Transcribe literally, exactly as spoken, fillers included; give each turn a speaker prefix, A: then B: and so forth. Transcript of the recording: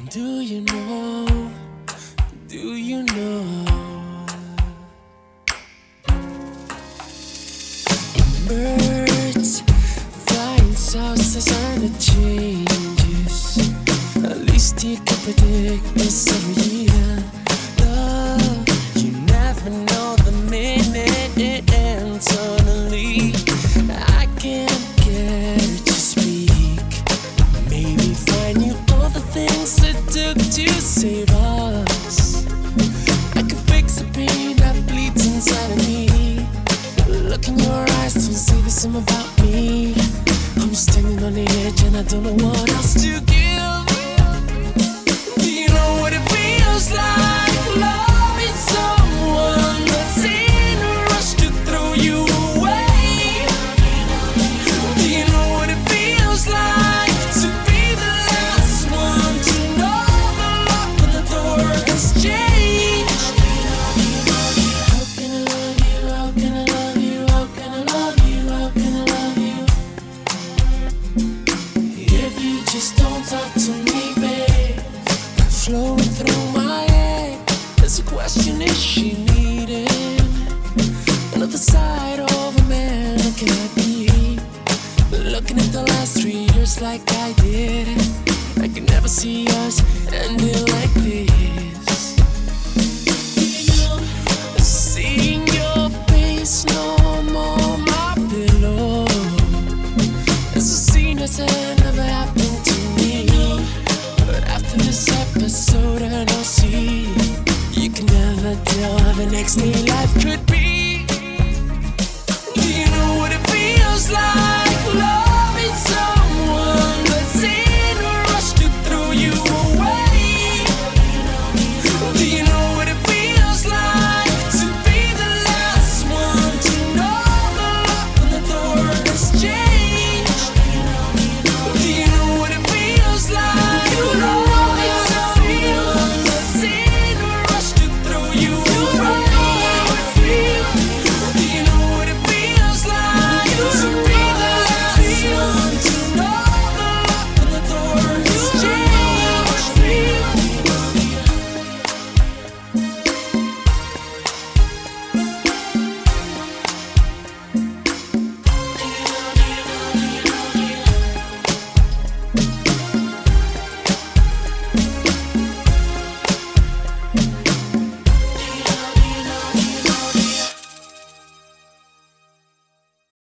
A: Do you know? Do you know? Birds flying saucers and the changes. At least you can predict this every year. Love, you never know the minute it ends. Suddenly, I can't get it to speak. Maybe find you all the things it took to save us. I could fix the pain that bleeds inside of me. Look in your eyes, don't say the same about me. I'm standing on the edge and I don't know what else to give. Do you know what it feels like? Loving someone that's in a rush to throw you away. Do you know what it feels like to be the last one to know the lock on the door has changed? How can I love you? How can I love you? How can I love you? How can I love you? If you just don't talk to me, babe. Flowing through my head, there's a question: is she needing another side of a man? Looking at me, looking at the last three years like I did. I can never see us ending like this. Seeing your face no more my pillow. It's a scene that's never happened to me. But after this episode, I don't see you can never tell how the next day.